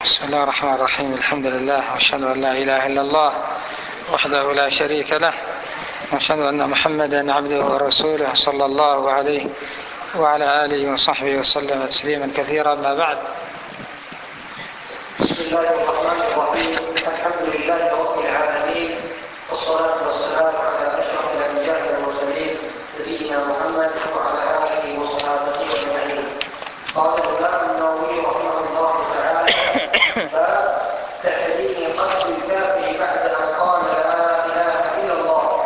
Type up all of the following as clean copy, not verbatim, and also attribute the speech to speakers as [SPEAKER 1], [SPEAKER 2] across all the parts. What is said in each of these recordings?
[SPEAKER 1] بسم الله الرحمن الرحيم. الحمد لله وأشهد أن لا إله إلا الله وحده لا شريك له، وأشهد أن محمدا عبده ورسوله صلى الله عليه وعلى آله وصحبه وسلم تسليما كثيرا. ما بعد.
[SPEAKER 2] بسم الله الرحمن الرحيم. الحمد لله رب العالمين، والصلاة والسلام على أشرف الأنبياء والمرسلين نبينا محمد وعلى آله وصحبه أجمعين. قال الإمام النووي رحمه الله تعالى: باب تحريم قتل الكافر بعد أن قال لا إله إلا الله.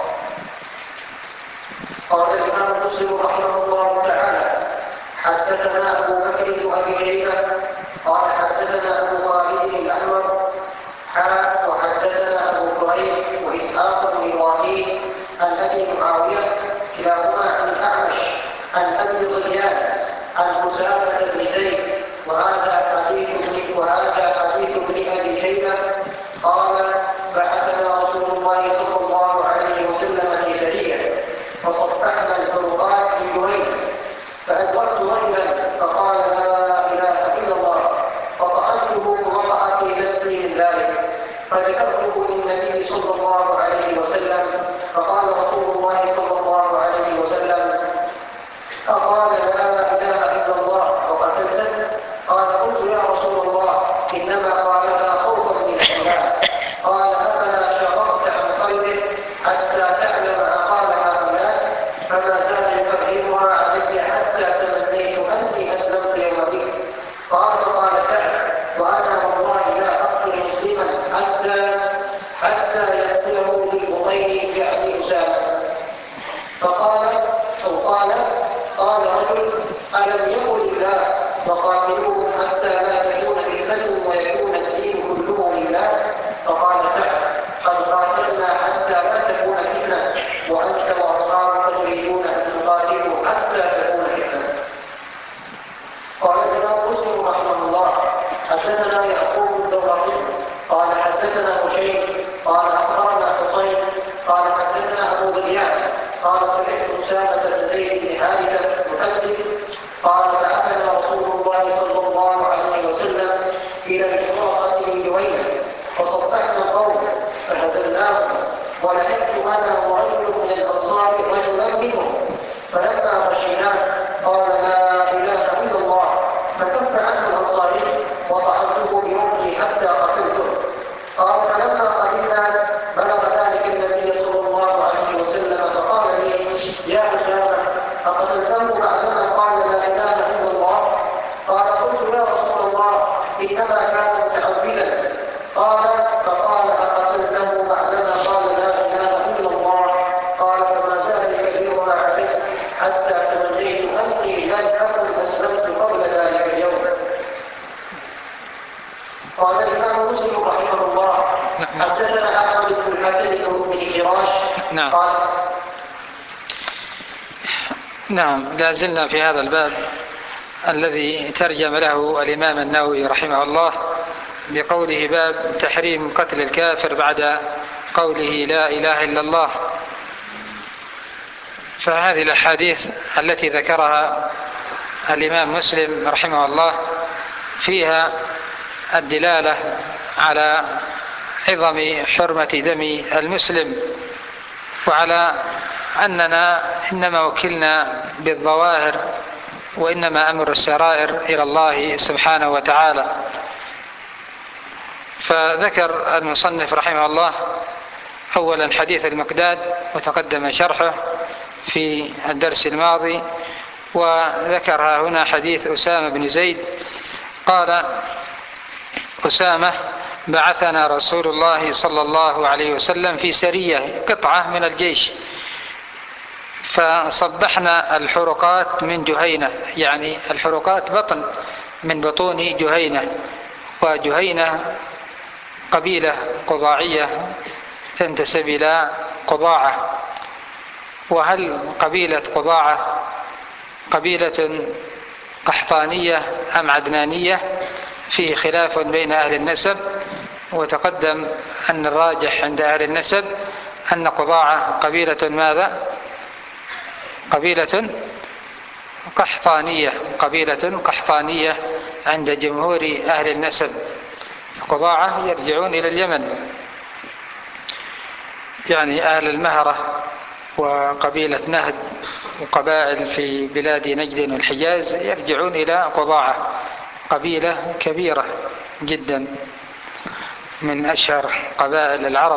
[SPEAKER 2] قال الإمام مسلم رحمه الله تعالى: حدثنا أبو بكر بن أبي شيبة قال حدثنا أبو خالد الأحمر وحدثنا أبو كريب وإسحاق بن إبراهيم عن أبي معاوية كلاهما عن الأعمش عن أبي ضيان عن أسامة بن زيد وهذا حديث ابن أبي شيبة قال: بعثنا رسول الله صلى الله عليه وسلم في سرية فصفحنا الفرقات في جهينة، فأدركت رجلا فقال لا إله إلا الله، فطعنته ووقع في نفسي من ذلك، فذكرته للنبي صلى الله عليه وسلم، فقال رسول الله صلى الله عليه وسلم: أقال لا إله إلا الله وقتلته؟ قال: قلت يا رسول الله إنما قالها خوفا من الله. قال: أفلا شغبت عن قلبه حتى تعلم أقال هؤلاء؟ فما زال يكررها علي حتى تمنيت أني أسلمت يومئذ. قال سعد: وأنا والله لا أقتل مسلما حتى يقتله بالبطين يعني أسامة. قال رجل: ألم يقل الله وقاتلوهم حتى لا تكون فتنة ويكون الدين كله لله؟ فقال سعد: قد قاتلنا حتى لا تكون فتنة، وأنت وأصحابك تريدون أن تقاتلوا حتى تكون فتنة. قال الإمام مسلم رحمه الله: حدثنا يعقوب الدورقي قال حدثنا هشيم قال أخبرنا حسين قال حدثنا أبو ضيان قال سمعت أسامة بن زيد بن حارثة يحدث قال: بعثنا رسول الله صلى الله عليه وسلم إلى الفرقة من جهينة فصفحنا القوم فهزلناهم، ولحقت أنا ورجل من الأنصار رجلا منهم، فلما مشيناه قال لا إله إلا الله، فكف عنه الأنصاري وطعنته برمحي حتى قتلته. قال: فلما قدمنا بلغ ذلك النبي صلى الله عليه وسلم فقال لي: يا أسامة أقتلته بعدما قال لا إله إلا الله؟ قال: قلت يا رسول الله إنما كان متعوذا. فقال: أقتلته بعدما قال لا إله إلا الله؟ قال: فما زال يكررها علي حتى تمنيت أني لن أكن أسلمت قبل ذلك اليوم. قال الإمام مسلم رحمه الله: حدثنا أحمد بن الحسن بن فراش قال:
[SPEAKER 1] نعم، لا زلنا في هذا الباب الذي ترجم له الإمام النووي رحمه الله بقوله: باب تحريم قتل الكافر بعد قوله لا إله إلا الله. فهذه الأحاديث التي ذكرها الإمام مسلم رحمه الله فيها الدلالة على عظم حرمة دم المسلم، وعلى أننا إنما وكلنا بالظواهر، وإنما أمر السرائر إلى الله سبحانه وتعالى. فذكر المصنف رحمه الله أولا حديث المقداد، وتقدم شرحه في الدرس الماضي، وذكرها هنا حديث أسامة بن زيد. قال أسامة: بعثنا رسول الله صلى الله عليه وسلم في سرية، قطعة من الجيش، فصبحنا الحرقات من جهينة، يعني الحرقات بطن من بطون جهينة، وجهينة قبيلة قضاعية تنتسب إلى قضاعة. وهل قبيلة قضاعة قبيلة قحطانية أم عدنانية؟ فيه خلاف بين أهل النسب، وتقدم أن الراجح عند أهل النسب أن قضاعة قبيلة ماذا؟ قبيلة قحطانية عند جمهور أهل النسب. قضاعة يرجعون إلى اليمن، يعني أهل المهرة وقبيلة نهد وقبائل في بلاد نجد والحجاز يرجعون إلى قضاعة، قبيلة كبيرة جدا من أشهر قبائل العرب.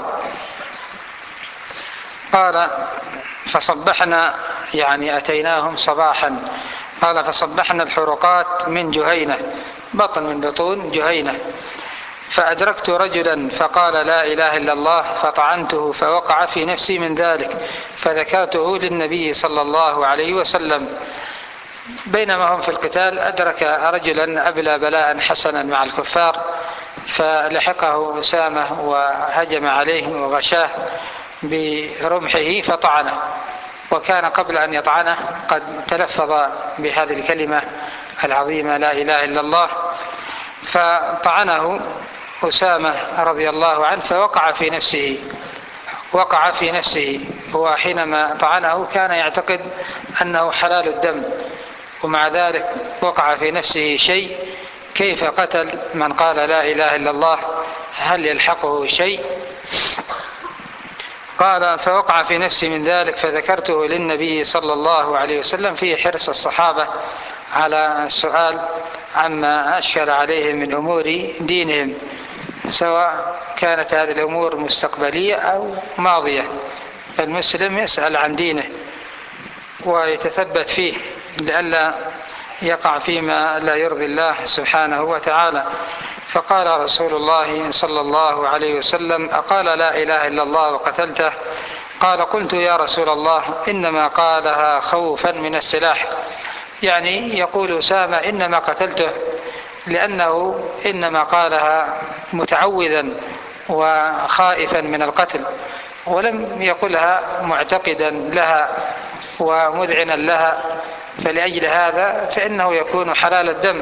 [SPEAKER 1] قال فصبحنا، يعني أتيناهم صباحا، قال فصبحنا الحرقات من جهينة، بطن من بطون جهينة، فأدركت رجلا فقال لا إله إلا الله، فطعنته فوقع في نفسي من ذلك، فذكرته للنبي صلى الله عليه وسلم. بينما هم في القتال أدرك رجلا أبلى بلاء حسنا مع الكفار، فلحقه أسامة وهجم عليه وغشاه برمحه فطعنه، وكان قبل أن يطعنه قد تلفظ بهذه الكلمة العظيمة لا إله إلا الله، فطعنه أسامة رضي الله عنه فوقع في نفسه. هو حينما طعنه كان يعتقد أنه حلال الدم، ومع ذلك وقع في نفسه شيء، كيف قتل من قال لا إله إلا الله؟ هل يلحقه شيء؟ قال فوقع في نفسي من ذلك، فذكرته للنبي صلى الله عليه وسلم، في حرص الصحابة على السؤال عما أشكل عليهم من أمور دينهم، سواء كانت هذه الأمور مستقبلية أو ماضية. فالمسلم يسأل عن دينه ويتثبت فيه لئلا يقع فيما لا يرضي الله سبحانه وتعالى. فقال رسول الله صلى الله عليه وسلم أقال لا إله إلا الله وقتلته؟ قال قلت يا رسول الله إنما قالها خوفا من السلاح، يعني يقول أسامة إنما قتلته لأنه إنما قالها متعوذا وخائفا من القتل، ولم يقلها معتقدا لها ومذعنا لها، فلأجل هذا فإنه يكون حلال الدم،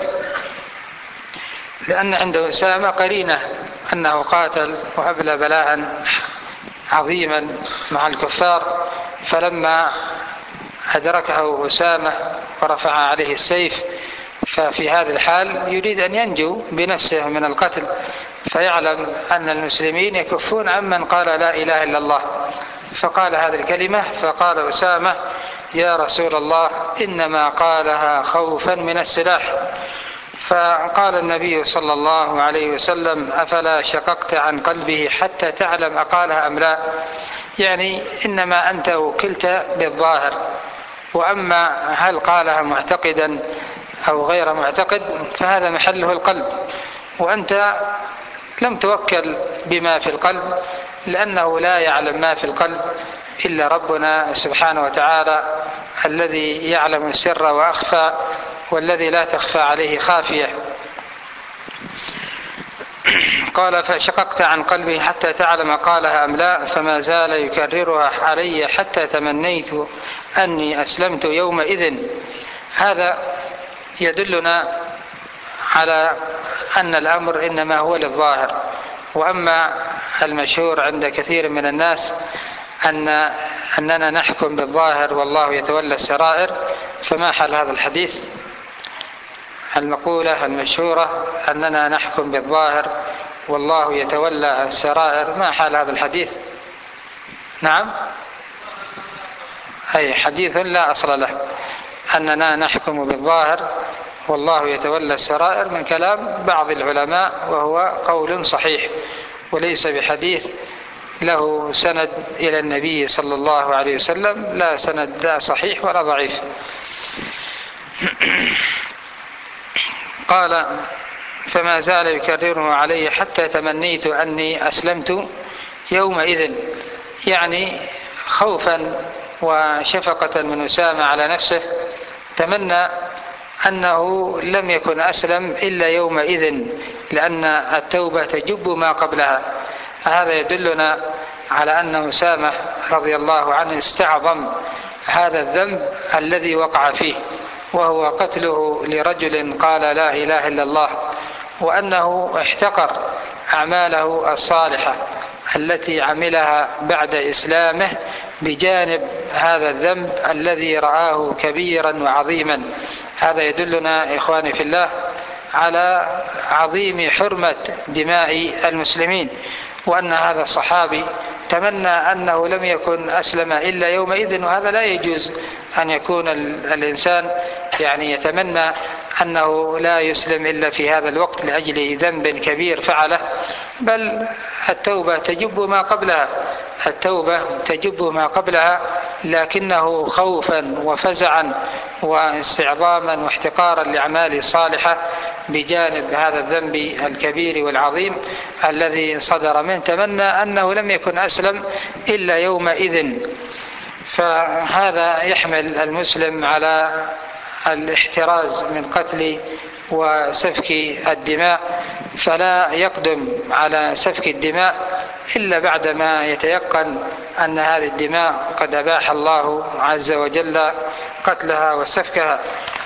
[SPEAKER 1] لأن عند أسامة قرينة أنه قاتل وأبلى بلاء عظيما مع الكفار. فلما أدركه أسامة ورفع عليه السيف، ففي هذا الحال يريد أن ينجو بنفسه من القتل، فيعلم أن المسلمين يكفون عمن قال لا إله إلا الله، فقال هذه الكلمة. فقال أسامة يا رسول الله إنما قالها خوفا من السلاح. فقال النبي صلى الله عليه وسلم أفلا شققت عن قلبه حتى تعلم أقالها أم لا؟ يعني إنما أنت وكلت بالظاهر، وأما هل قالها معتقدا أو غير معتقد فهذا محله القلب، وأنت لم توكل بما في القلب، لأنه لا يعلم ما في القلب إلا ربنا سبحانه وتعالى، الذي يعلم السر وأخفى، والذي لا تخفى عليه خافية. قال فشققت عن قلبه حتى تعلم قالها أم لا، فما زال يكررها علي حتى تمنيت أني أسلمت يومئذ. هذا يدلنا على أن الأمر إنما هو للظاهر، وأما المشهور عند كثير من الناس أننا نحكم بالظاهر والله يتولى السرائر، فما حل هذا الحديث؟ المقولة المشهورة أننا نحكم بالظاهر والله يتولى السرائر، ما حال هذا الحديث؟ نعم، أي حديث لا أصل له، أننا نحكم بالظاهر والله يتولى السرائر من كلام بعض العلماء، وهو قول صحيح وليس بحديث له سند إلى النبي صلى الله عليه وسلم، لا سند لا صحيح ولا ضعيف. قال فما زال يكرره علي حتى تمنيت أني أسلمت يومئذ، يعني خوفا وشفقة من أسامة على نفسه تمنى أنه لم يكن أسلم إلا يومئذ، لأن التوبة تجب ما قبلها. هذا يدلنا على أن أسامة رضي الله عنه استعظم هذا الذنب الذي وقع فيه، وهو قتله لرجل قال لا إله إلا الله، وأنه احتقر أعماله الصالحة التي عملها بعد إسلامه بجانب هذا الذنب الذي رآه كبيرا وعظيما. هذا يدلنا إخواني في الله على عظيم حرمة دماء المسلمين، وأن هذا الصحابي تمنى أنه لم يكن أسلم إلا يومئذ. وهذا لا يجوز أن يكون الإنسان يعني يتمنى أنه لا يسلم إلا في هذا الوقت لأجل ذنب كبير فعله، بل التوبة تجب ما قبلها، التوبة تجب ما قبلها، لكنه خوفا وفزعا واستعظاما واحتقارا لأعماله الصالحة بجانب هذا الذنب الكبير والعظيم الذي صدر منه، تمنى أنه لم يكن أسلم إلا يومئذ. فهذا يحمل المسلم على الاحتراز من قتل وسفك الدماء، فلا يقدم على سفك الدماء إلا بعدما يتيقن أن هذه الدماء قد أباح الله عز وجل قتلها وسفكها.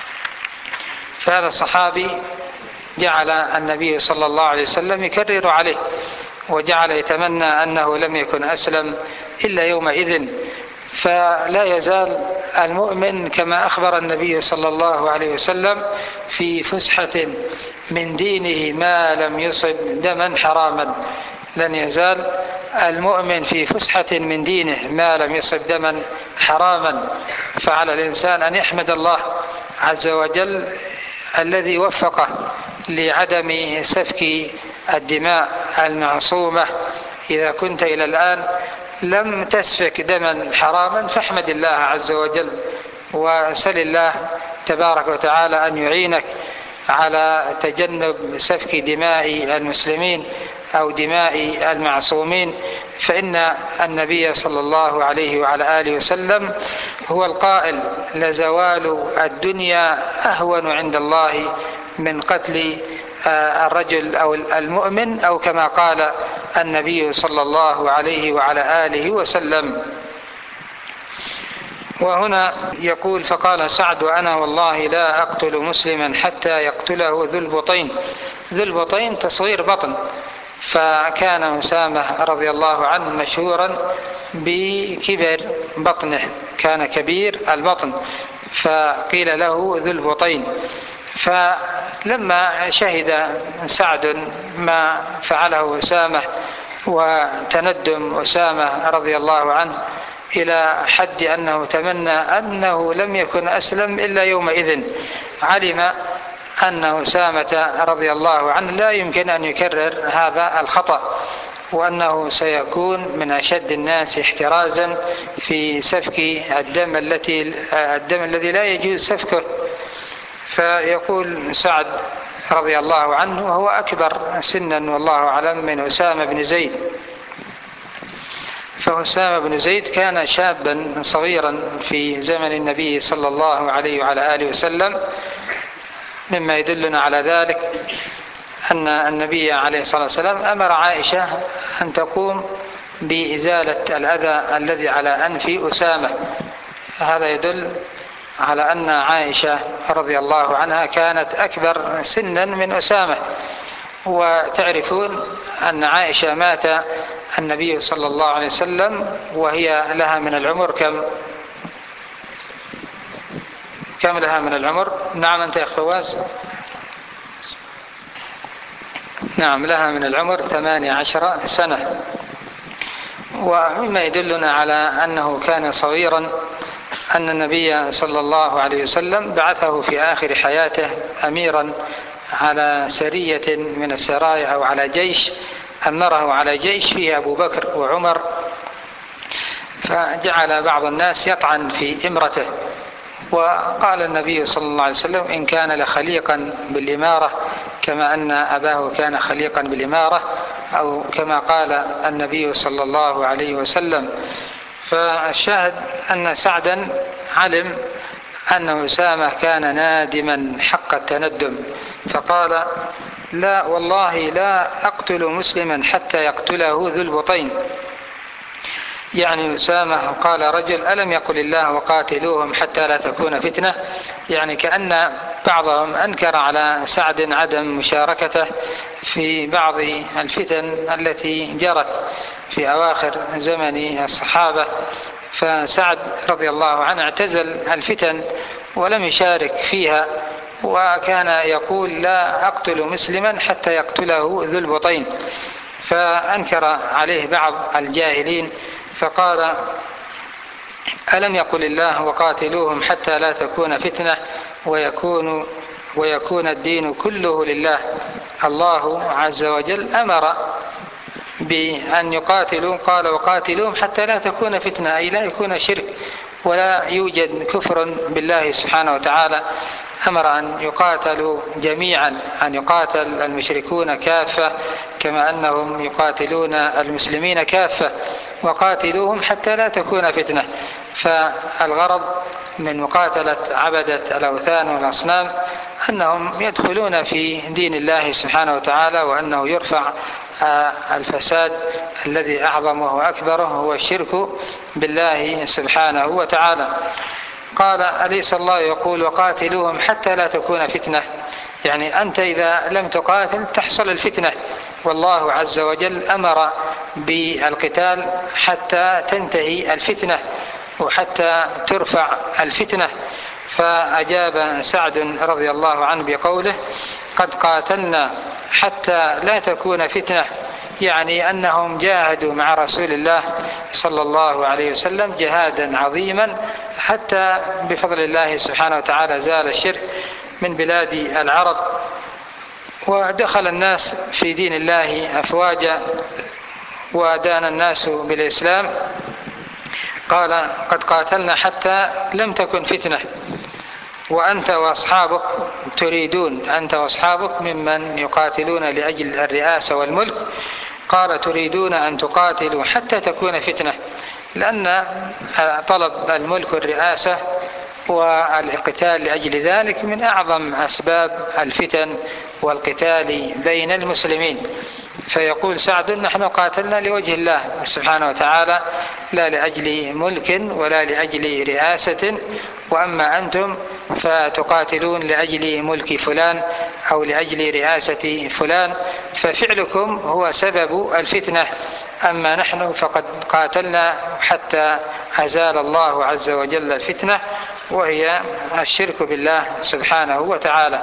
[SPEAKER 1] فهذا الصحابي جعل النبي صلى الله عليه وسلم يكرر عليه، وجعل يتمنى أنه لم يكن أسلم إلا يومئذ. فلا يزال المؤمن كما أخبر النبي صلى الله عليه وسلم في فسحة من دينه ما لم يصب دما حراما، لن يزال المؤمن في فسحة من دينه ما لم يصب دما حراما. فعلى الإنسان أن يحمد الله عز وجل الذي وفقه لعدم سفك الدماء المعصومة. إذا كنت إلى الآن لم تسفك دما حراما فاحمد الله عز وجل، وسل الله تبارك وتعالى أن يعينك على تجنب سفك دماء المسلمين أو دماء المعصومين. فإن النبي صلى الله عليه وعلى آله وسلم هو القائل: لزوال الدنيا أهون عند الله من قتل الرجل أو المؤمن، أو كما قال النبي صلى الله عليه وعلى آله وسلم. وهنا يقول: فقال سعد: وأنا والله لا أقتل مسلما حتى يقتله ذو البطين. ذو البطين تصغير بطن، فكان أسامة رضي الله عنه مشهورا بكبر بطنه، كان كبير البطن، فقيل له ذو البطين. فلما شهد سعد ما فعله أسامة وتندم أسامة رضي الله عنه إلى حد أنه تمنى أنه لم يكن أسلم إلا يومئذ، علم أن أسامة رضي الله عنه لا يمكن أن يكرر هذا الخطأ، وأنه سيكون من أشد الناس احترازا في سفك الدم الذي لا يجوز سفكه. فيقول سعد رضي الله عنه وهو أكبر سنا والله أعلم من أسامة بن زيد، فأسامة بن زيد كان شابا صغيرا في زمن النبي صلى الله عليه وعلى آله وسلم، مما يدلنا على ذلك أن النبي عليه الصلاة والسلام أمر عائشة أن تقوم بإزالة الأذى الذي على أنف أسامة. هذا يدل على أن عائشة رضي الله عنها كانت أكبر سنا من أسامة. وتعرفون أن عائشة مات النبي صلى الله عليه وسلم وهي لها من العمر كم لها من العمر؟ نعم أنت يا أخ فواز. نعم لها من العمر 18 سنة. ومما يدلنا على أنه كان صغيرا أن النبي صلى الله عليه وسلم بعثه في آخر حياته أميرا على سرية من السرايا أو على جيش، أمره على جيش فيه أبو بكر وعمر، فجعل بعض الناس يطعن في إمرته، وقال النبي صلى الله عليه وسلم: إن كان لخليقا بالإمارة كما أن أباه كان خليقا بالإمارة، أو كما قال النبي صلى الله عليه وسلم. فالشاهد أن سعدا علم أن أسامة كان نادما حق التندم، فقال: لا والله لا أقتل مسلما حتى يقتله ذو البطين. يعني أسامة قال رجل: ألم يقل الله وقاتلوهم حتى لا تكون فتنة؟ يعني كأن بعضهم أنكر على سعد عدم مشاركته في بعض الفتن التي جرت في أواخر زمن الصحابة. فسعد رضي الله عنه اعتزل الفتن ولم يشارك فيها، وكان يقول لا أقتل مسلما حتى يقتله ذو البطين. فأنكر عليه بعض الجاهلين فقال ألم يقل الله وقاتلوهم حتى لا تكون فتنة ويكون الدين كله لله. الله عز وجل أمر بأن يقاتلوا، قال وقاتلوهم حتى لا تكون فتنة، أي لا يكون شرك ولا يوجد كفر بالله سبحانه وتعالى. أمر أن يقاتلوا جميعا، أن يقاتل المشركون كافة كما أنهم يقاتلون المسلمين كافة، وقاتلوهم حتى لا تكون فتنة. فالغرض من مقاتلة عبدة الأوثان والأصنام أنهم يدخلون في دين الله سبحانه وتعالى، وأنه يرفع الفساد الذي أعظمه وأكبره هو الشرك بالله سبحانه وتعالى. قال أليس الله يقول وقاتلوهم حتى لا تكون فتنة؟ يعني أنت إذا لم تقاتل تحصل الفتنة، والله عز وجل أمر بالقتال حتى تنتهي الفتنة وحتى ترفع الفتنة. فأجاب سعد رضي الله عنه بقوله قد قاتلنا حتى لا تكون فتنة، يعني أنهم جاهدوا مع رسول الله صلى الله عليه وسلم جهادا عظيما حتى بفضل الله سبحانه وتعالى زال الشرك من بلاد العرب، ودخل الناس في دين الله أفواجا، ودان الناس بالإسلام. قال قد قاتلنا حتى لم تكن فتنة، وأنت وأصحابك تريدون، أنت وأصحابك ممن يقاتلون لأجل الرئاسة والملك، قال تريدون أن تقاتلوا حتى تكون فتنة، لأن طلب الملك والرئاسة والقتال لأجل ذلك من أعظم أسباب الفتن والقتال بين المسلمين. فيقول سعد نحن قاتلنا لوجه الله سبحانه وتعالى لا لأجل ملك ولا لأجل رئاسة، وأما أنتم فتقاتلون لأجل ملك فلان أو لأجل رئاسة فلان، ففعلكم هو سبب الفتنة، أما نحن فقد قاتلنا حتى أزال الله عز وجل الفتنة وهي الشرك بالله سبحانه وتعالى.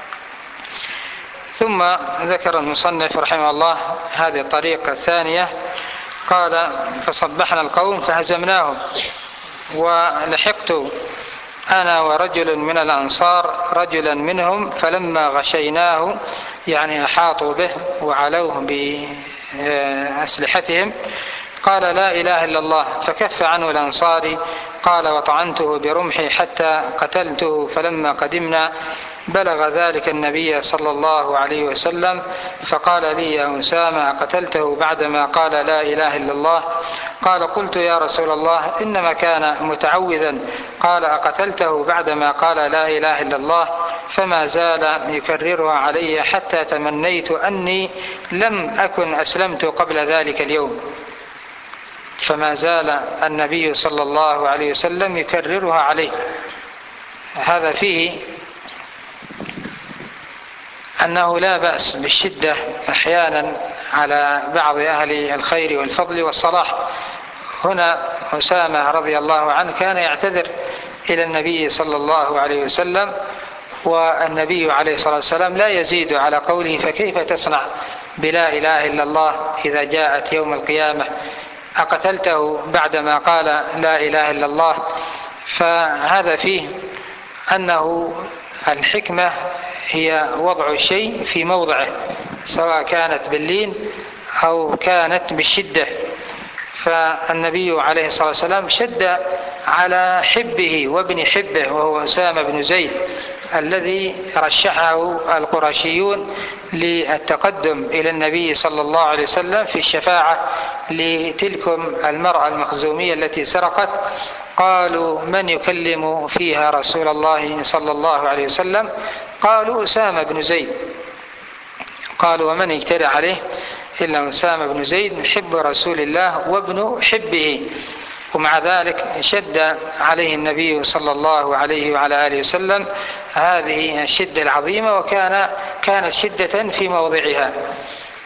[SPEAKER 1] ثم ذكر المصنف رحمه الله هذه الطريقة الثانية، قال فصبحنا القوم فهزمناهم، ولحقت أنا ورجل من الأنصار رجلا منهم فلما غشيناه، يعني أحاطوا به وعلوه بأسلحتهم، قال لا إله إلا الله، فكف عنه الأنصاري، قال وطعنته برمحي حتى قتلته، فلما قدمنا بلغ ذلك النبي صلى الله عليه وسلم فقال لي يا أسامة أقتلته بعدما قال لا إله إلا الله؟ قال قلت يا رسول الله إنما كان متعوذا، قال أقتلته بعدما قال لا إله إلا الله؟ فما زال يكررها علي حتى تمنيت أني لم أكن أسلمت قبل ذلك اليوم. فما زال النبي صلى الله عليه وسلم يكررها عليه. هذا فيه أنه لا بأس بالشدة أحيانا على بعض أهل الخير والفضل والصلاح. هنا أسامة رضي الله عنه كان يعتذر إلى النبي صلى الله عليه وسلم، والنبي عليه الصلاة والسلام لا يزيد على قوله فكيف تصنع بلا إله إلا الله إذا جاءت يوم القيامة؟ أقتلته بعدما قال لا إله إلا الله؟ فهذا فيه أنه الحكمة هي وضع الشيء في موضعه، سواء كانت باللين أو كانت بالشدة. فالنبي عليه الصلاة والسلام شد على حبه وابن حبه وهو أسامة بن زيد الذي رشحه القرشيون للتقدم إلى النبي صلى الله عليه وسلم في الشفاعة لتلكم المرأة المخزومية التي سرقت. قالوا من يكلم فيها رسول الله صلى الله عليه وسلم؟ قالوا أسامة بن زيد. قالوا ومن يجترئ عليه إلا أسامة بن زيد حب رسول الله وابن حبه. ومع ذلك شد عليه النبي صلى الله عليه وعلى آله وسلم هذه الشدة العظيمة، كانت شدة في موضعها.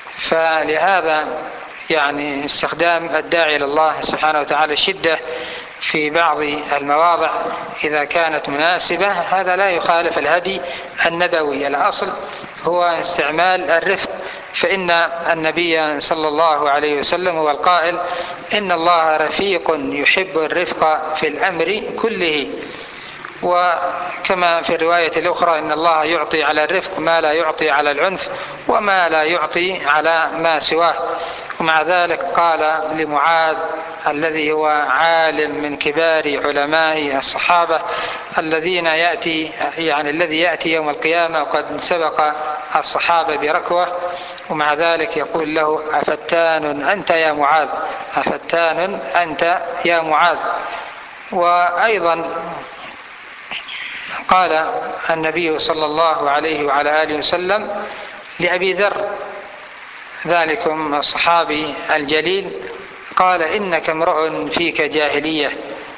[SPEAKER 1] فلهذا يعني استخدام الداعي إلى الله سبحانه وتعالى الشدة في بعض المواضع إذا كانت مناسبة، هذا لا يخالف الهدي النبوي. الأصل هو استعمال الرفق، فإن النبي صلى الله عليه وسلم هو القائل: إن الله رفيق يحب الرفق في الأمر كله. وكما في الرواية الأخرى: إن الله يعطي على الرفق ما لا يعطي على العنف وما لا يعطي على ما سواه. ومع ذلك قال لمعاذ الذي هو عالم من كبار علماء الصحابة الذي يأتي يوم القيامة وقد سبق الصحابة بركوة، ومع ذلك يقول له: أفتان أنت يا معاذ، أفتان أنت يا معاذ. وأيضا قال النبي صلى الله عليه وعلى آله وسلم لأبي ذر ذلكم الصحابي الجليل، قال: إنك امرؤ فيك جاهلية.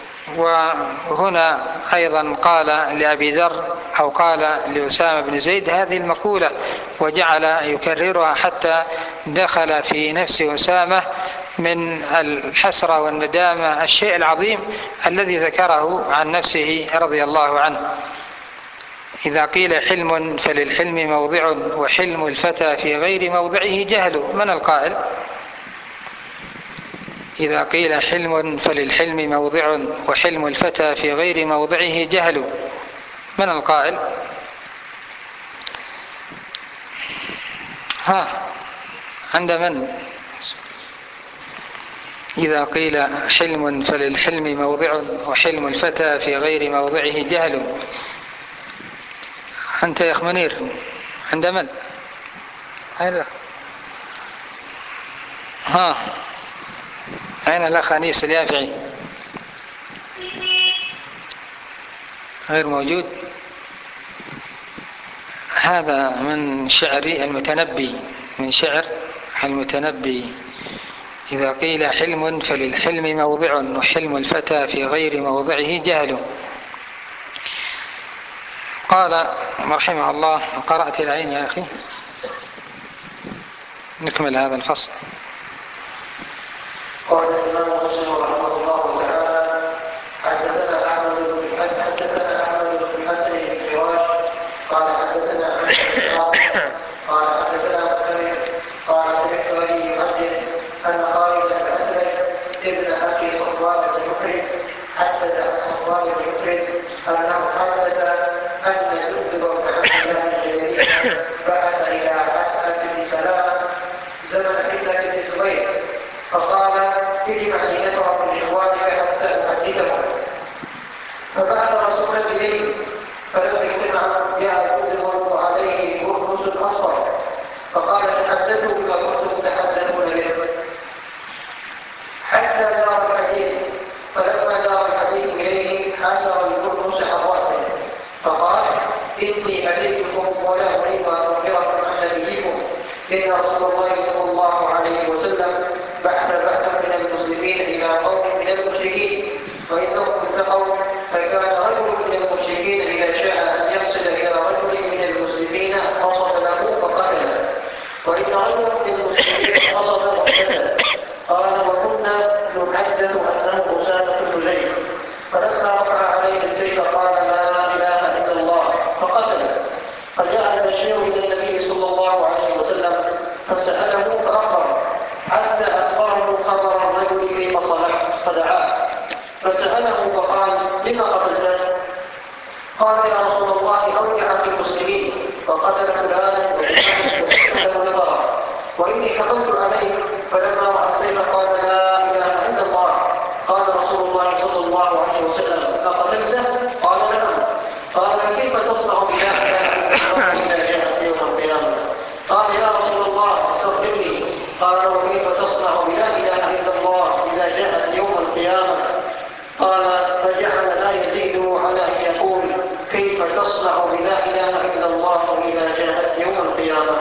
[SPEAKER 1] وهنا أيضا قال لأبي ذر أو قال لأسامة بن زيد هذه المقولة، وجعل يكررها حتى دخل في نفس أسامة من الحسرة والندامة الشيء العظيم الذي ذكره عن نفسه رضي الله عنه. إذا قيل حلم فللحلم موضع وحلم الفتى في غير موضعه جهل. من القائل؟ إذا قيل حلم فللحلم موضع وحلم الفتى في غير موضعه جهل. من القائل؟ عند من؟ إذا قيل حلم فللحلم موضع وحلم الفتى في غير موضعه جهل. أنت يا أخ منير، عند من؟ أين الأخ أنيس اليافعي؟ غير موجود. هذا من شعر المتنبي، من شعر المتنبي: إذا قيل حلم فللحلم موضع وحلم الفتى في غير موضعه جهل. قال رحمه الله: قرأت العين يا أخي، نكمل هذا الفصل.
[SPEAKER 2] قال الإمام مسلم رحمه الله تعالى: حدثنا أحمد بن الحسن بن فراش قال حدثنا قال حدثنا مكرم قال سمعت أبي يحدث أن خالد بن أسد ابن أخي صفوان بن محرز حدث عن صفوان بن محرز أنه حدث أن جندب بن عبد الله الجزري بعث إلى عسعس بن سلام زمن فتنة بن الزبير فقال: اجمع نيتهم لإخوانك حتى أحدثهم. فبعث رسولا إليه فلم يجتمع جاء جندب وعليه برنس أصفر فقال: تحدثوا بما كنتم تحدثون به حتى دار الحديث. فلما دار الحديث إليه حسر البرنس حواسه فقال: إني أتيتكم ولا أريد أن أخبركم عن نبيكم إن رسول الله صلى الله عليه وسلم بعث من المسلمين إلى قوم من المشركين وإنهم التقوا فكان رجل من المشركين إذا شاء أن يصل إلى رجل من المسلمين قصد له فقتله، وإن رجل من المشركين قصد وقتله. قال: وكنا نحدث أنه أسامة بن زيد. فلما رفع عليه السيف قال: لا إله إلا الله فقتله. فجاء البشير إلى النبي صلى الله عليه وسلم فسأله فأخبره حتى أخبره خبر الرجل كيف صنع فدعاه فسأله فقال: لما قتلته؟ قال: يا رسول الله أوجع في المسلمين فقتل فلانا وقتل نظرا وإني حكمت عليه. فلما رأى السيف قال: لا إله إلا الله. قال رسول الله صلى الله عليه وسلم: أقتلته؟ قال: نعم. قال: فكيف تصنع بلا إله إلا الله إذا جاءت يوم القيامة؟ قال: يا رسول الله استغفرني. قال: وكيف تصنع بلا إله إلا الله إذا جاءت يوم القيامة؟ قال: فجعل لا يزيده على أن يقول: كيف تصنع بلا إله إلا الله إذا جاءت يوم القيامة؟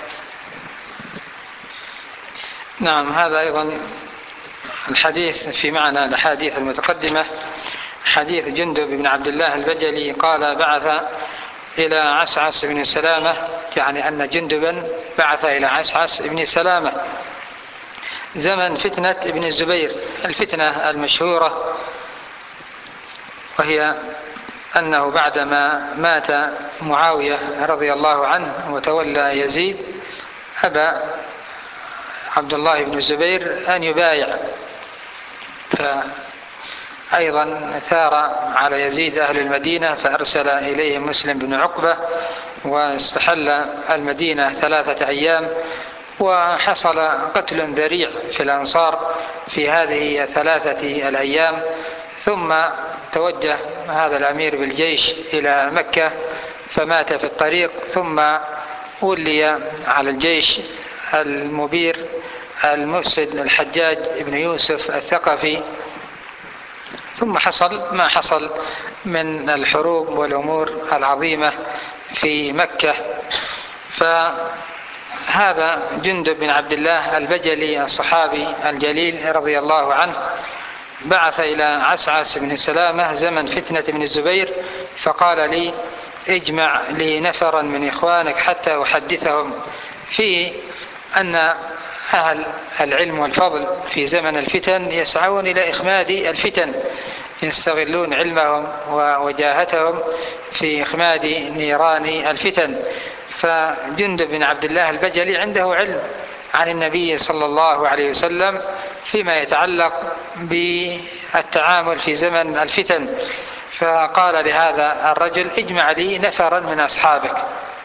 [SPEAKER 1] نعم، هذا أيضا الحديث في معنى الأحاديث المتقدمة. حديث جندب بن عبد الله البجلي قال: بعث إلى عسعس بن سلامة، يعني أن جندبا بعث إلى عسعس بن سلامة زمن فتنة ابن الزبير، الفتنة المشهورة وهي أنه بعدما مات معاوية رضي الله عنه وتولى يزيد أبى عبد الله بن الزبير أن يبايع، فأيضا ثار على يزيد أهل المدينة فأرسل إليهم مسلم بن عقبة واستحل المدينة 3 أيام، وحصل قتل ذريع في الأنصار في هذه 3 الأيام. ثم توجه هذا الأمير بالجيش إلى مكة فمات في الطريق، ثم ولي على الجيش المبير المفسد الحجاج بن يوسف الثقفي. ثم حصل ما حصل من الحروب والأمور العظيمة في مكة. فهذا جندب بن عبد الله البجلي الصحابي الجليل رضي الله عنه بعث إلى عسعس بن سلامة زمن فتنة بن الزبير فقال لي: اجمع لي نفرا من إخوانك حتى أحدثهم. في أن أهل العلم والفضل في زمن الفتن يسعون إلى إخماد الفتن، يستغلون علمهم ووجاهتهم في إخماد نيران الفتن. فجندب بن عبد الله البجلي عنده علم عن النبي صلى الله عليه وسلم فيما يتعلق بالتعامل في زمن الفتن، فقال لهذا الرجل: اجمع لي نفرا من أصحابك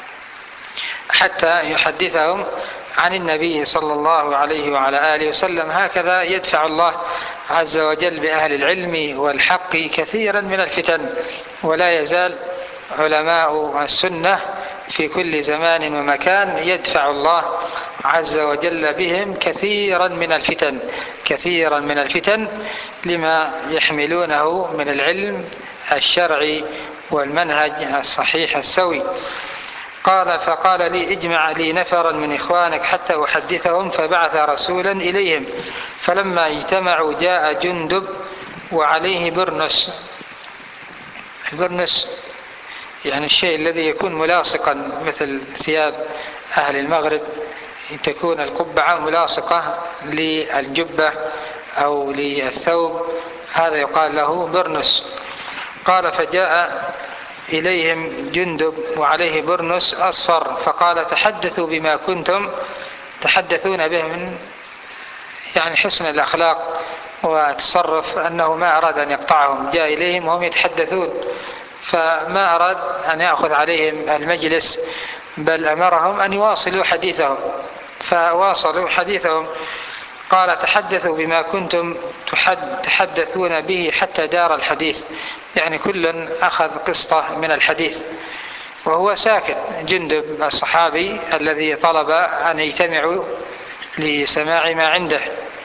[SPEAKER 1] حتى يحدثهم عن النبي صلى الله عليه وعلى آله وسلم. هكذا يدفع الله عز وجل بأهل العلم والحق كثيرا من الفتن، ولا يزال علماء السنة في كل زمان ومكان يدفع الله عز وجل بهم كثيرا من الفتن لما يحملونه من العلم الشرعي والمنهج الصحيح السوي. قال: فقال لي: اجمع لي نفرا من إخوانك حتى أحدثهم. فبعث رسولا إليهم، فلما اجتمعوا جاء جندب وعليه برنس. البرنس يعني الشيء الذي يكون ملاصقا مثل ثياب أهل المغرب، تكون القبعة ملاصقة للجبة أو للثوب، هذا يقال له برنس. قال: فجاء إليهم جندب وعليه برنس أصفر فقال: تحدثوا بما كنتم تحدثون به من يعني حسن الأخلاق وتصرف، أنه ما أراد أن يقطعهم، جاء إليهم وهم يتحدثون فما أراد أن يأخذ عليهم المجلس، بل أمرهم أن يواصلوا حديثهم، فواصلوا حديثهم. قال: تحدثوا بما كنتم تحدثون به حتى دار الحديث، يعني كل أخذ قسطة من الحديث وهو ساكت. جندب الصحابي الذي طلب أن يجتمعوا لسماع ما عنده.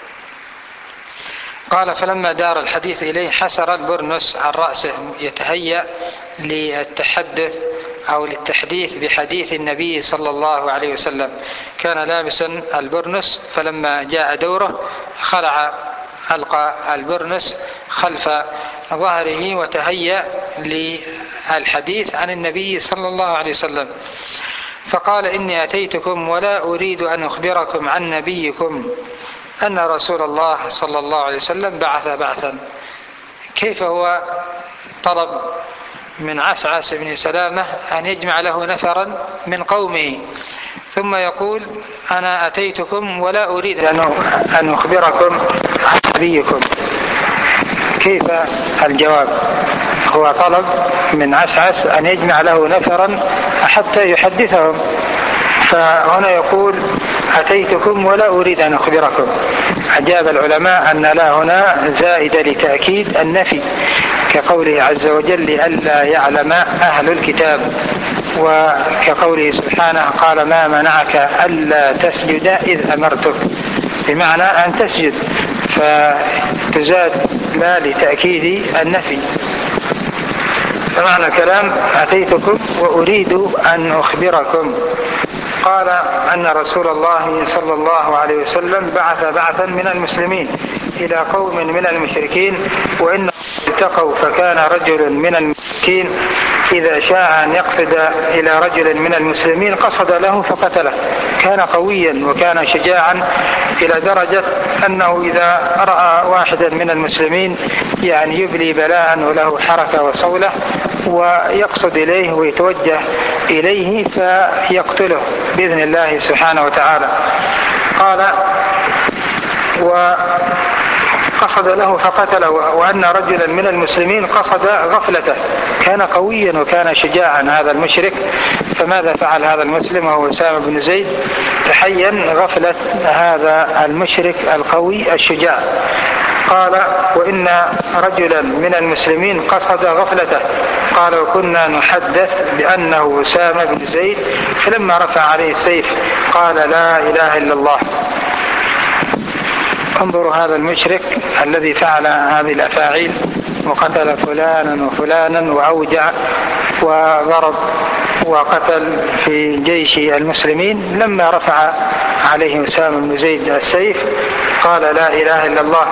[SPEAKER 1] قال: فلما دار الحديث إليه حسر البرنس عن رأسه يتهيأ للتحدث أو للتحديث بحديث النبي صلى الله عليه وسلم، كان لابسا البرنس، فلما جاء دوره ألقى البرنس خلف ظهره وتهيأ للحديث عن النبي صلى الله عليه وسلم. فقال: إني أتيتكم ولا أريد أن أخبركم عن نبيكم أن رسول الله صلى الله عليه وسلم بعث بعثا. كيف هو طلب من عسعس بن سلامة أن يجمع له نفرا من قومه، ثم يقول: أنا أتيتكم ولا أريد أن أخبركم عن نبيكم. كيف الجواب؟ هو طلب من عسعس أن يجمع له نفرا حتى يحدثهم، فهنا يقول: أتيتكم ولا أريد أن أخبركم. أجاب العلماء أن لا هنا زائدة لتأكيد النفي، كقوله عز وجل: ألا يعلم أهل الكتاب، وكقوله سبحانه: قال: ما منعك ألا تسجد إذ أمرتك، بمعنى أن تسجد، فتزاد لا لتأكيد النفي. فمعنى كلام: أتيتكم وأريد أن أخبركم. قال أن رسول الله صلى الله عليه وسلم بعث بعثا من المسلمين إلى قوم من المشركين، وإن التقوا فكان رجل من المشركين إذا شاء أن يقصد إلى رجل من المسلمين قصد له فقتله. كان قويا وكان شجاعا إلى درجة أنه إذا رأى واحدا من المسلمين يعني يبلي بلاء وله حركة وصولة ويقصد إليه ويتوجه إليه فيقتله بإذن الله سبحانه وتعالى. قال وقصد له فقتله، وأن رجلا من المسلمين قصد غفلته، كان قويا وكان شجاعا هذا المشرك، فماذا فعل هذا المسلم وهو أسامة بن زيد؟ تحين غفلة هذا المشرك القوي الشجاع. قال وإن رجلا من المسلمين قصد غفلته، قال وكنا نحدث بأنه أسامة بن زيد، فلما رفع عليه السيف قال لا إله إلا الله. انظروا هذا المشرك الذي فعل هذه الأفاعيل وقتل فلانا وفلانا وأوجع وضرب وقتل في جيش المسلمين، لما رفع عليه أسامة بن زيد السيف قال لا إله إلا الله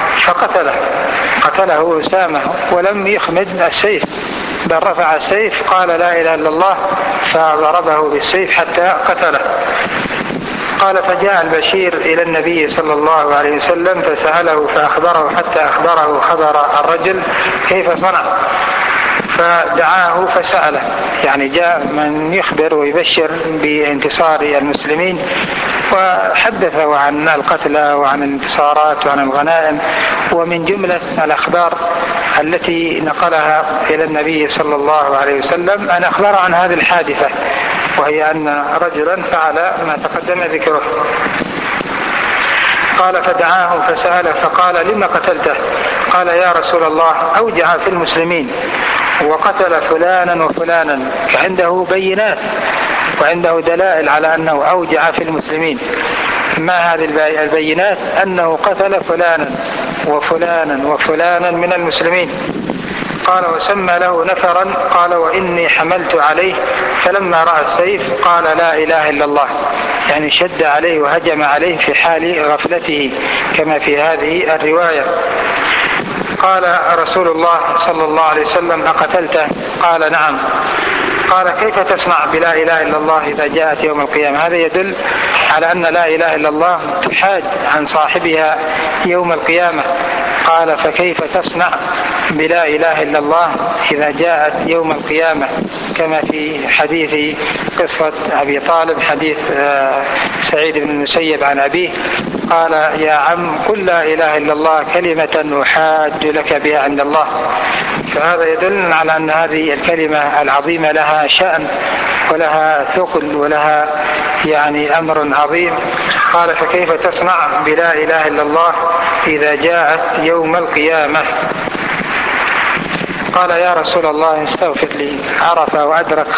[SPEAKER 1] قتله أسامة ولم يخمد السيف، بل رفع السيف قال لا إله إلا الله فضربه بالسيف حتى قتله. قال فجاء البشير إلى النبي صلى الله عليه وسلم فسأله فأخبره حتى أخبره خبر الرجل كيف صنع، فدعاه فسأله، يعني جاء من يخبر ويبشر بانتصار المسلمين، وحدثه عن القتلى وعن الانتصارات وعن الغنائم. ومن جملة الأخبار التي نقلها إلى النبي صلى الله عليه وسلم أن أخبر عن هذه الحادثة، وهي أن رجلا فعل ما تقدم ذكره. قال فدعاه فسأله فقال لما قتلته؟ قال يا رسول الله أوجع في المسلمين وقتل فلانا وفلانا، عنده بينات وعنده دلائل على أنه أوجع في المسلمين. ما هذه البينات؟ أنه قتل فلانا وفلانا وفلانا من المسلمين. قال وسمى له نفرا، قال وإني حملت عليه، فلما رأى السيف قال لا إله إلا الله، يعني شد عليه وهجم عليه في حال غفلته كما في هذه الرواية. قال رسول الله صلى الله عليه وسلم أقتلته؟ قال نعم. قال كيف تصنع بلا إله إلا الله إذا جاءت يوم القيامة؟ هذا يدل على أن لا إله إلا الله تحاج عن صاحبها يوم القيامة. قال فكيف تصنع بلا إله إلا الله إذا جاءت يوم القيامة؟ كما في حديث قصة أبي طالب، حديث سعيد بن المسيب عن أبيه، قال يا عم قل لا إله إلا الله كلمة أحاج لك بها عند الله. فهذا يدل على أن هذه الكلمة العظيمة لها شأن ولها ثقل ولها يعني أمر عظيم. قال فكيف تصنع بلا إله إلا الله إذا جاءت يوم القيامة؟ قال يا رسول الله استغفر لي، عرف وأدرك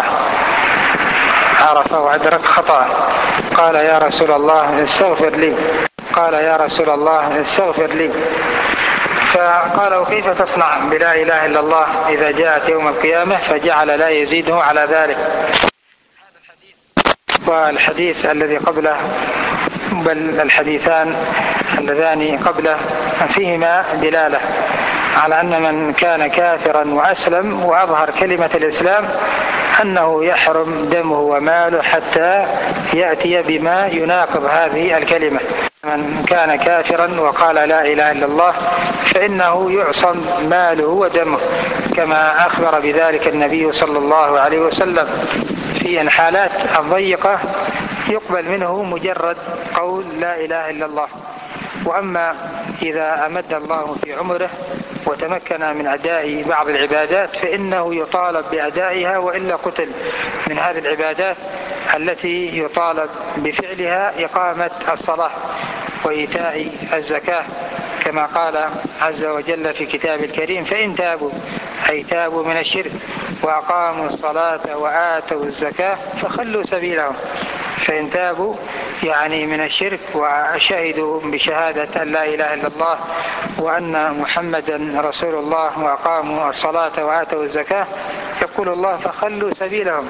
[SPEAKER 1] خطأه. قال يا رسول الله استغفر لي، قال يا رسول الله استغفر لي. فقال وكيف تصنع بلا إله إلا الله إذا جاءت يوم القيامة؟ فجعل لا يزيده على ذلك. هذا الحديث والحديث الذي قبله، بل الحديثان اللذان قبله، فيهما دلالة على أن من كان كافرا وأسلم وأظهر كلمة الإسلام أنه يحرم دمه وماله حتى يأتي بما يناقض هذه الكلمة. من كان كافرا وقال لا إله إلا الله فإنه يعصم ماله ودمه، كما أخبر بذلك النبي صلى الله عليه وسلم. في الحالات الضيقة يقبل منه مجرد قول لا إله إلا الله. وأما إذا أمد الله في عمره وتمكن من أداء بعض العبادات فإنه يطالب بأدائها، وإلا قتل. من هذه العبادات التي يطالب بفعلها إقامة الصلاة وإيتاء الزكاة، كما قال عز وجل في كتاب الكريم فإن تابوا، أي تابوا من الشرك وأقاموا الصلاة وآتوا الزكاة فخلوا سبيلهم. فإن تابوا يعني من الشرك وشهدوا بشهادة أن لا إله إلا الله وأن محمدا رسول الله وأقاموا الصلاة وآتوا الزكاة، يقول الله فخلوا سبيلهم.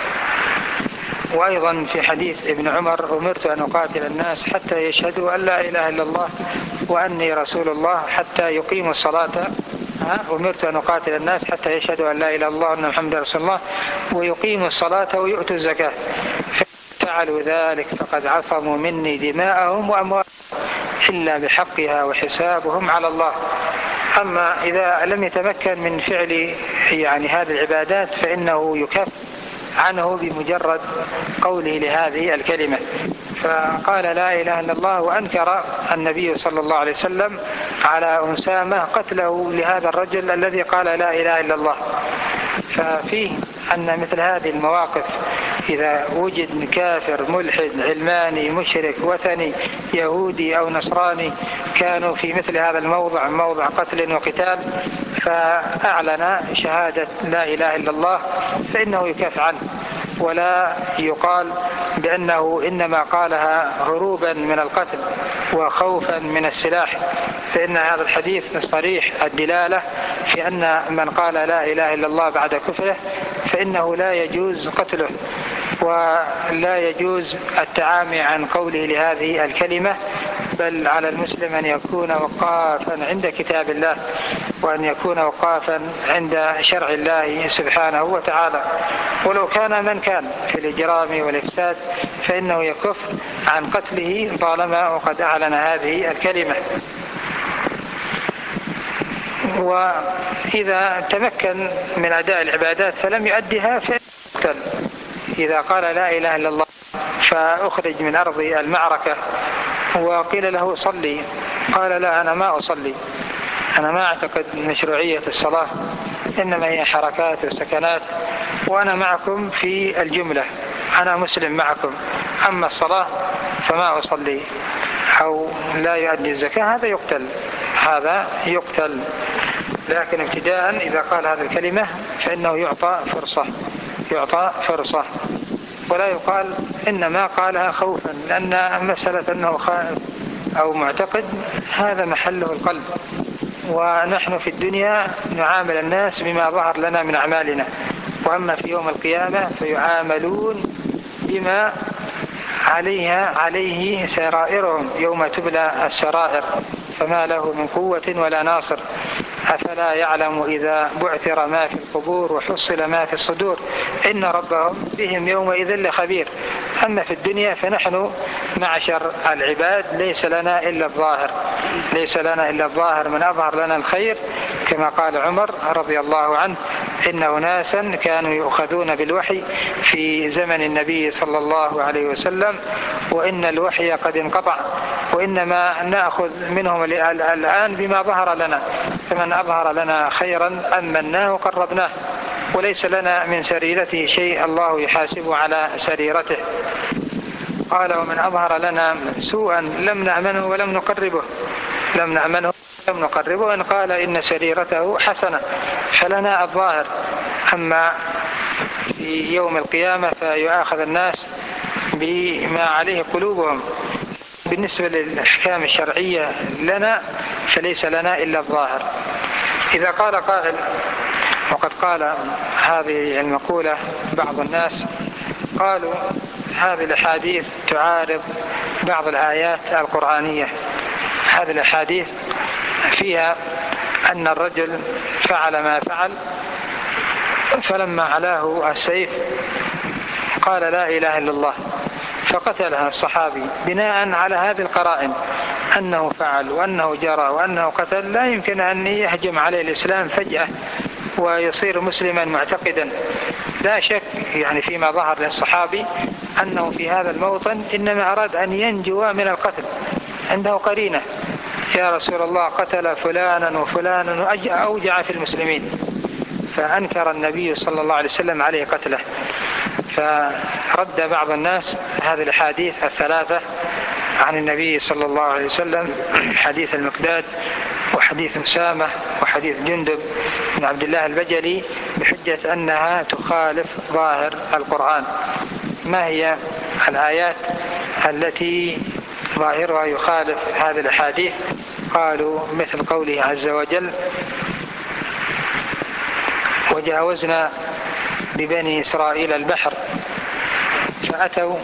[SPEAKER 1] وأيضا في حديث ابن عمر أمرت أن أقاتل الناس حتى يشهدوا أن لا إله إلا الله وأني رسول الله حتى يقيموا الصلاة. أمرت أن أقاتل الناس حتى يشهدوا أن لا إله إلا الله وأن محمدا رسول الله ويقيموا الصلاة ويؤتوا الزكاة. فعلوا ذلك فقد عصموا مني دماءهم وأموالهم إلا بحقها وحسابهم على الله. أما إذا لم يتمكن من فعل هذه العبادات فإنه يكف عنه بمجرد قوله لهذه الكلمة. فقال لا إله إلا الله، وأنكر النبي صلى الله عليه وسلم على أسامة قتله لهذا الرجل الذي قال لا إله إلا الله. ففيه أن مثل هذه المواقف إذا وجد كافر ملحد علماني مشرك وثني يهودي أو نصراني كانوا في مثل هذا الموضع، موضع قتل وقتال، فأعلن شهادة لا إله إلا الله فإنه يكف عنه، ولا يقال بأنه إنما قالها هروبا من القتل وخوفا من السلاح، فإن هذا الحديث صريح الدلالة في أن من قال لا إله إلا الله بعد كفره فإنه لا يجوز قتله، ولا يجوز التعامي عن قوله لهذه الكلمة، بل على المسلم أن يكون وقافا عند كتاب الله، وأن يكون وقافا عند شرع الله سبحانه وتعالى. ولو كان من كان في الإجرام والإفساد فإنه يكف عن قتله طالما وقد أعلن هذه الكلمة. وإذا تمكن من أداء العبادات فلم يؤدها فيقتل. إذا قال لا إله إلا الله فأخرج من أرض المعركة وقيل له صلي، قال لا أنا ما أصلي، أنا ما أعتقد مشروعية الصلاة، إنما هي حركات وسكنات وأنا معكم في الجملة، أنا مسلم معكم، أما الصلاة فما أصلي، أو لا يؤدي الزكاة، هذا يقتل. لكن ابتداء إذا قال هذه الكلمة فإنه يعطى فرصة، ولا يقال إنما قالها خوفا، لأن مسألة أنه خائف أو معتقد هذا محله القلب، ونحن في الدنيا نعامل الناس بما ظهر لنا من أعمالنا، وأما في يوم القيامة فيعاملون بما عليه سرائرهم يوم تبلى السرائر، فما له من قوة ولا ناصر. أفلا يعلم إذا بعثر ما في القبور وحصل ما في الصدور إن ربهم بهم يومئذ لخبير. أما في الدنيا فنحن معشر العباد ليس لنا إلا الظاهر، من أظهر لنا الخير كما قال عمر رضي الله عنه إن أناسا كانوا يؤخذون بالوحي في زمن النبي صلى الله عليه وسلم وإن الوحي قد انقطع، وإنما نأخذ منهم الآن بما ظهر لنا، فمن أظهر لنا خيرا أمناه وقربناه، وليس لنا من سريرته شيء الله يحاسب على سريرته. قال ومن أظهر لنا سوءا لم نأمنه ولم نقربه إن قال إن سريرته حسنة، فلنا الظاهر. أما في يوم القيامة فيؤاخذ الناس بما عليه قلوبهم. بالنسبة للأحكام الشرعية لنا فليس لنا إلا الظاهر. إذا قال قائل، وقد قال هذه المقولة بعض الناس، قالوا هذه الأحاديث تعارض بعض الآيات القرآنية. هذه الأحاديث فيها أن الرجل فعل ما فعل، فلما علاه السيف قال لا إله إلا الله فقتلها الصحابي بناء على هذه القرائن، أنه فعل وأنه جرى وأنه قتل. لا يمكن أن يهجم عليه الإسلام فجأة ويصير مسلما معتقدا. لا شك فيما ظهر للصحابي أنه في هذا الموطن إنما أراد أن ينجو من القتل، عنده قرينة، يا رسول الله قتل فلانا وفلانا وأوجع في المسلمين، فأنكر النبي صلى الله عليه وسلم عليه قتله. فرد بعض الناس هذه الحديث الثلاثة عن النبي صلى الله عليه وسلم، حديث المقداد وحديث أسامة وحديث جندب بن عبد الله البجلي، بحجة أنها تخالف ظاهر القرآن. ما هي الآيات التي ظاهرها يخالف هذه الأحاديث؟ قالوا مثل قوله عز وجل وجاوزنا ببني إسرائيل البحر فأتوا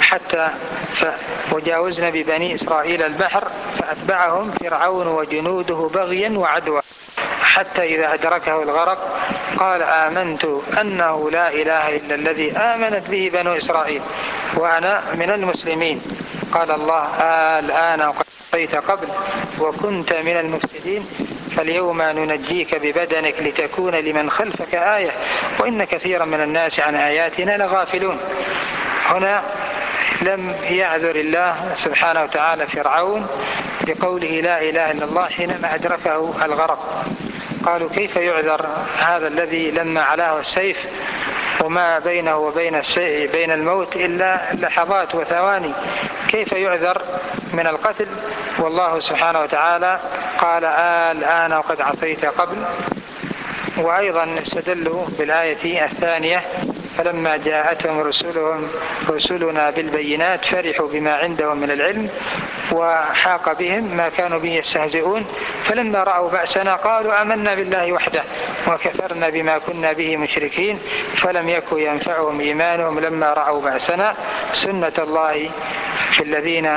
[SPEAKER 1] وجاوزنا ببني إسرائيل البحر فأتبعهم فرعون وجنوده بغيا وعدوى حتى إذا أدركه الغرق قال آمنت أنه لا إله إلا الذي آمنت به بنو إسرائيل وأنا من المسلمين. قال الله الآن وقد عصيت قبل وكنت من المفسدين فاليوم ننجيك ببدنك لتكون لمن خلفك آية وإن كثيرا من الناس عن آياتنا لغافلون. هنا لم يعذر الله سبحانه وتعالى فرعون بقوله لا إله إلا الله حينما أدركه الغرق. قالوا كيف يعذر هذا الذي لما علاه السيف وما بينه وبين بين الموت إلا لحظات وثواني، كيف يعذر من القتل؟ والله سبحانه وتعالى قال الآن وقد عصيت قبل. وأيضا استدلوا بالآية الثانية فلما جاءتهم رسلنا بالبينات فرحوا بما عندهم من العلم وحاق بهم ما كانوا به يستهزئون فلما رأوا بأسنا قالوا آمنا بالله وحده وكفرنا بما كنا به مشركين فلم يكن ينفعهم إيمانهم لما رأوا بأسنا سنة الله في الذين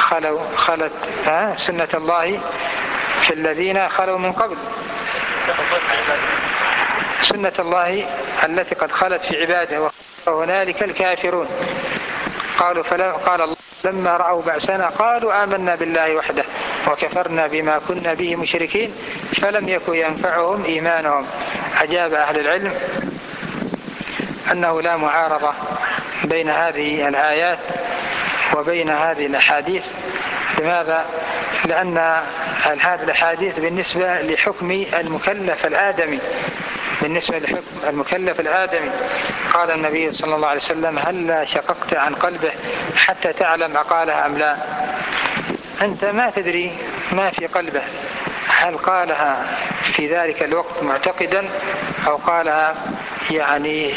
[SPEAKER 1] سنة الله في الذين خلوا من قبل، سنة الله التي قد خلت في عباده وهنالك الكافرون. قال الله لما رأوا بأسنا قالوا آمنا بالله وحده وكفرنا بما كنا به مشركين فلم يكن ينفعهم إيمانهم. أجاب أهل العلم أنه لا معارضة بين هذه الآيات وبين هذه الأحاديث. لماذا؟ لأن هذه الأحاديث بالنسبة لحكم المكلف الآدمي، بالنسبة لحكم المكلف الآدمي قال النبي صلى الله عليه وسلم هل شققت عن قلبه حتى تعلم أقالها أم لا؟ أنت ما تدري ما في قلبه، هل قالها في ذلك الوقت معتقدا أو قالها يعني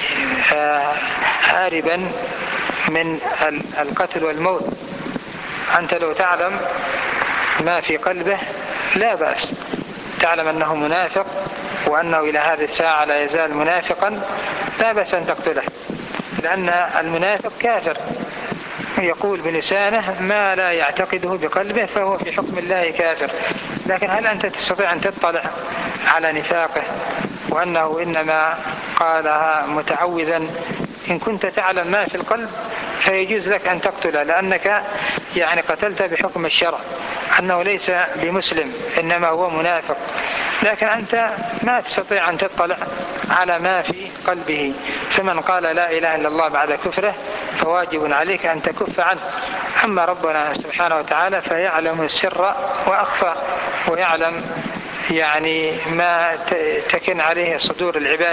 [SPEAKER 1] هاربا من القتل والموت. أنت لو تعلم ما في قلبه لا بأس، تعلم أنه منافق وأنه إلى هذه الساعة لا يزال منافقا لا بأس أن تقتله، لأن المنافق كافر يقول بلسانه ما لا يعتقده بقلبه فهو في حكم الله كافر. لكن هل أنت تستطيع أن تطلع على نفاقه وأنه إنما قالها متعوذا؟ إن كنت تعلم ما في القلب فيجوز لك أن تقتله، لأنك يعني قتلت بحكم الشرع أنه ليس بمسلم إنما هو منافق. لكن أنت ما تستطيع أن تطلع على ما في قلبه، فمن قال لا إله إلا الله بعد كفره فواجب عليك أن تكف عنه. أما ربنا سبحانه وتعالى فيعلم السر وأخفى ويعلم يعني ما تكن عليه صدور العباد.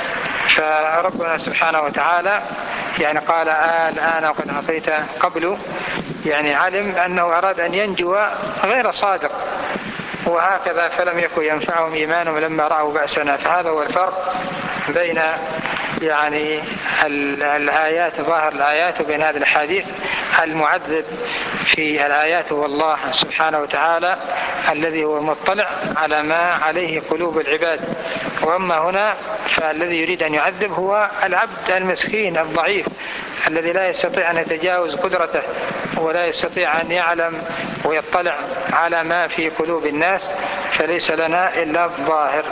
[SPEAKER 1] فربنا سبحانه وتعالى يعني قال الآن وقد عصيت قبل، يعني علم أنه أراد أن ينجو غير صادق، وهكذا فلم يكن ينفعهم إيمانهم لما رأوا بأسنا. فهذا هو الفرق بين يعني الآيات ظاهر الآيات وبين هذه الحديث. المعذب في الآيات هو الله سبحانه وتعالى الذي هو مطلع على ما عليه قلوب العباد، وأما هنا فالذي يريد أن يعذب هو العبد المسكين الضعيف الذي لا يستطيع أن يتجاوز قدرته ولا يستطيع أن يعلم ويطلع على ما في قلوب الناس، فليس لنا إلا الظاهر.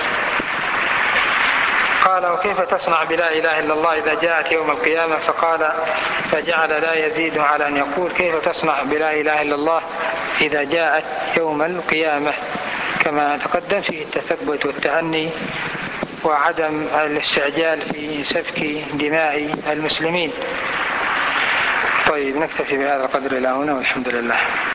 [SPEAKER 1] قال وكيف تصنع بلا إله إلا الله إذا جاءت يوم القيامة؟ فقال فجعل لا يزيد على أن يقول كيف تصنع بلا إله إلا الله إذا جاءت يوم القيامة، كما تقدم فيه التثبت والتأني وعدم الاستعجال في سفك دماء المسلمين. طيب نكتفي بهذا القدر إلى هنا والحمد لله.